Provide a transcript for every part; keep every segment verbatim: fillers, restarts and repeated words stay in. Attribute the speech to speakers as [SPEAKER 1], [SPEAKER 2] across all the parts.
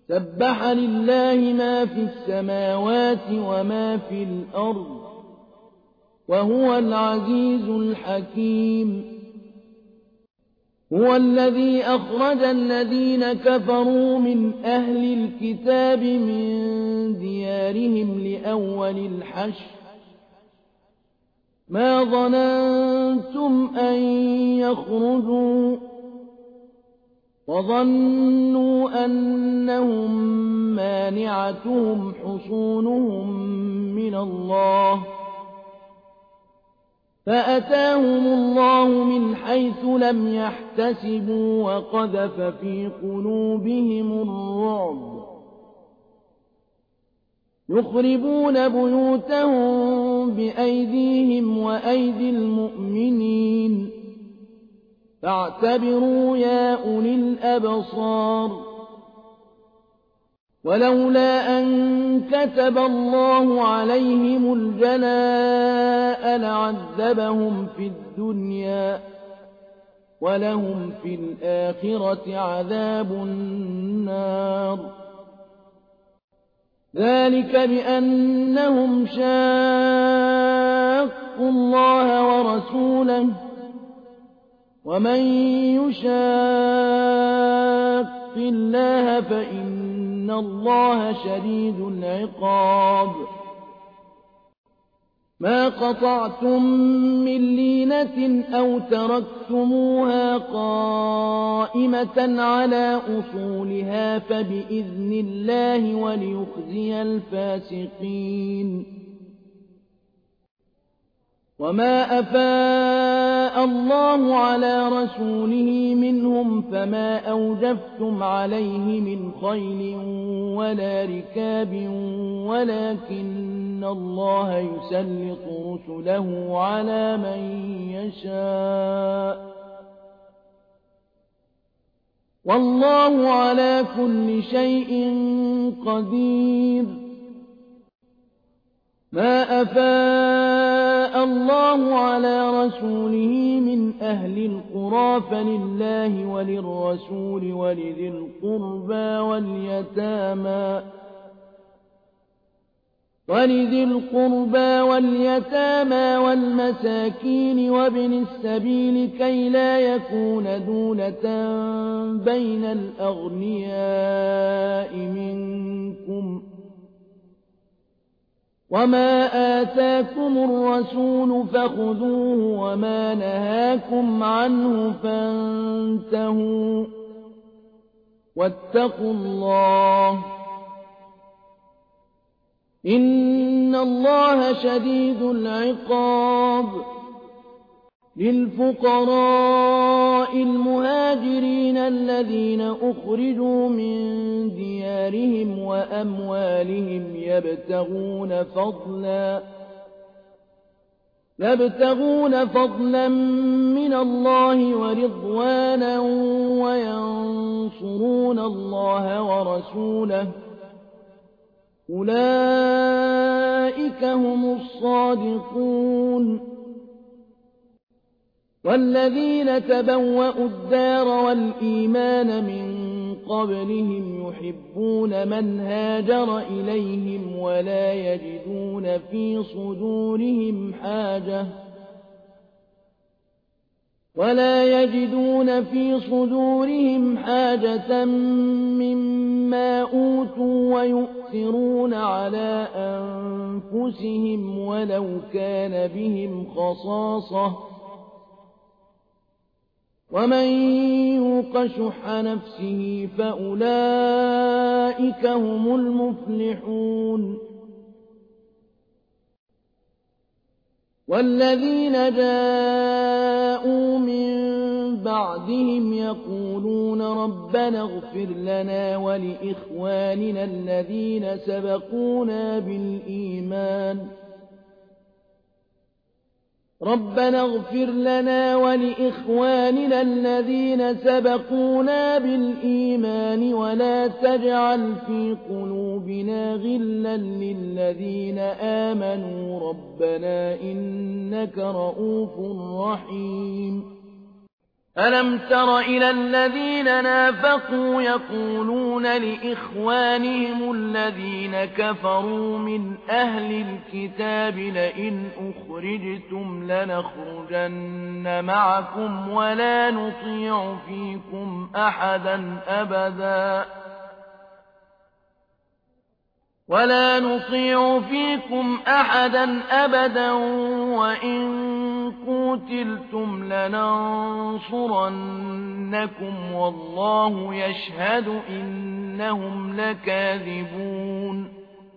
[SPEAKER 1] سبح لله ما في السماوات وما في الأرض وهو العزيز الحكيم. هو الذي أخرج الذين كفروا من أهل الكتاب من ديارهم لأول الحشر ما ظننتم أن يخرجوا وظنوا أنهم مانعتهم حصونهم من الله فأتاهم الله من حيث لم يحتسبوا وقذف في قلوبهم الرعب يخربون بيوتهم بأيديهم وأيدي المؤمنين فاعتبروا يا أولي الأبصار. ولولا أن كتب الله عليهم الجلاء لعذبهم في الدنيا ولهم في الآخرة عذاب النار ذلك بأنهم شاقوا الله ورسوله ومن يشاق الله فإن الله شديد العقاب. ما قطعتم من لينة أو تركتموها قائمة على أصولها فبإذن الله وليخزي الفاسقين. وما أفاء الله على رسوله منهم فما أوجفتم عليه من خيل ولا ركاب ولكن الله يسلط رسله على من يشاء والله على كل شيء قدير. ما أفاء الله على رسوله من أهل القرى فلله وللرسول ولذي القربى واليتامى ولذي القربى واليتامى والمساكين وابن السبيل كي لا يكون دولة بين الأغنياء منكم وما آتاكم الرسول فخذوه وما نهاكم عنه فانتهوا واتقوا الله إن الله شديد العقاب. للفقراء المهاجرين الذين أخرجوا من ديارهم وأموالهم يبتغون فضلا يبتغون فضلا من الله ورضوانا وينصرون الله ورسوله أولئك هم الصادقون. والذين تبوأوا الدار والإيمان من قبلهم يحبون من هاجر إليهم ولا يجدون في صدورهم حاجة ولا يجدون في صدورهم حاجة مما أوتوا ويؤثرون على أنفسهم ولو كان بهم خصاصة ومن يوق شح نفسه فأولئك هم المفلحون. والذين جاءوا من بعدهم يقولون ربنا اغفر لنا ولإخواننا الذين سبقونا بالإيمان ربنا اغفر لنا ولإخواننا الذين سبقونا بالإيمان ولا تجعل في قلوبنا غلا للذين آمنوا ربنا إنك رؤوف رحيم. ألم تر إلى الذين نافقوا يقولون لإخوانهم الذين كفروا من أهل الكتاب لئن أخرجتم لنخرجن معكم ولا نطيع فيكم أحدا أبدا ولا نطيع فيكم أحدا أبدا وإن قوتلتم لننصرنكم والله يشهد إنهم لكاذبون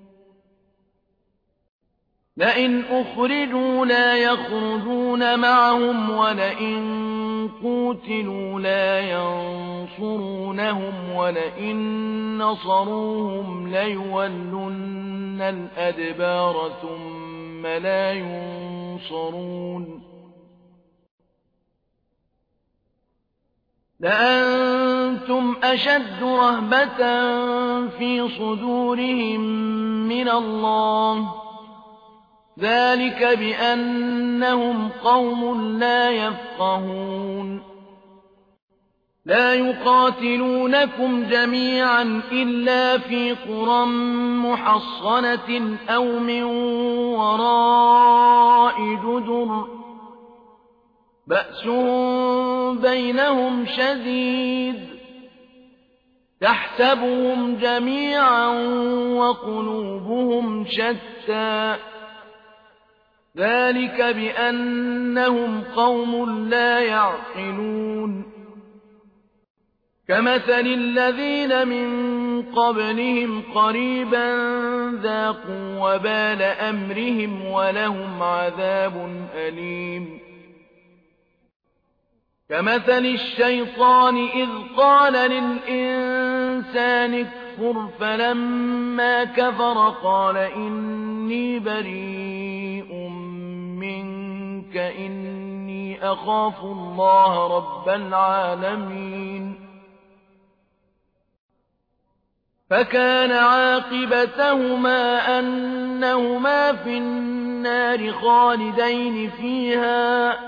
[SPEAKER 1] لئن أخرجوا لا يخرجون معهم ولئن قوتلوا لا ينصرونهم ولئن نصروهم ليولن الأدبار ثم لا ينصرون لأنتم أشد رهبة في صدورهم من الله ذلك بأنهم قوم لا يفقهون لا يقاتلونكم جميعا إلا في قرى محصنة أو من وراء جدر بأسهم بينهم شديد تحسبهم جميعا وقلوبهم شتى ذلك بأنهم قوم لا يعقلون كمثل الذين من قبلهم قريبا ذاقوا وبال أمرهم ولهم عذاب أليم كمثل الشيطان إذ قال للإنسان اكفر فلما كفر قال إني بريء منك إني أخاف الله رب العالمين فكان عاقبتهما أنهما في النار خالدين فيها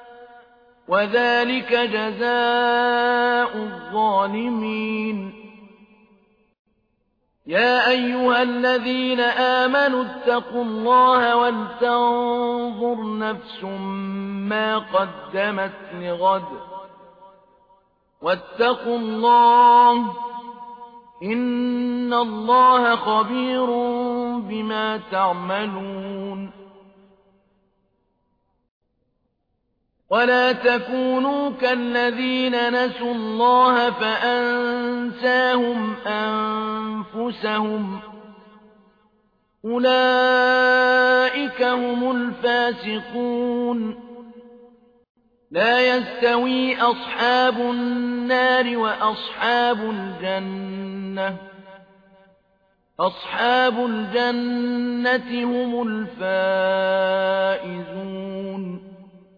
[SPEAKER 1] وذلك جزاء الظالمين يا أيها الذين آمنوا اتقوا الله ولتنظر نفس ما قدمت لغد واتقوا الله إن الله خبير بما تعملون ولا تكونوا كالذين نسوا الله فأنساهم أنفسهم أولئك هم الفاسقون لا يستوي أصحاب النار وأصحاب الجنة أصحاب الجنة هم الفائزون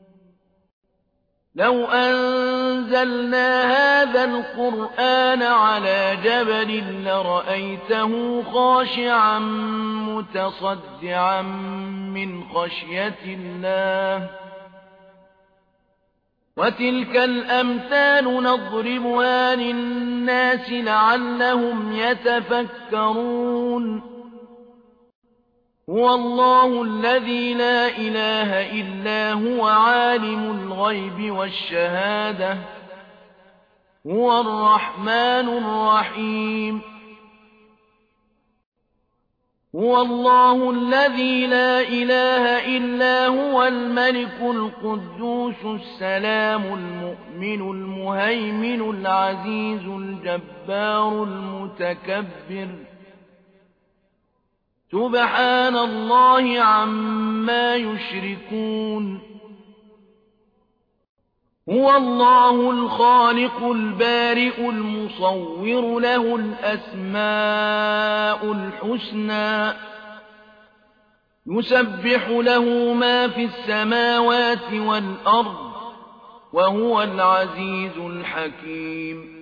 [SPEAKER 1] لو أنزلنا هذا القرآن على جبل لرأيته خاشعا متصدعا من خشية الله وتلك الأمثال نضربها للناس لعلهم يتفكرون هو الله الذي لا إله إلا هو عالم الغيب والشهادة هو الرحمن الرحيم هو الله الذي لا إله إلا هو الملك القدوس السلام المؤمن المهيمن العزيز الجبار المتكبر سبحان الله عما يشركون هو الله الخالق البارئ المصور له الأسماء الحسنى يسبح له ما في السماوات والأرض وهو العزيز الحكيم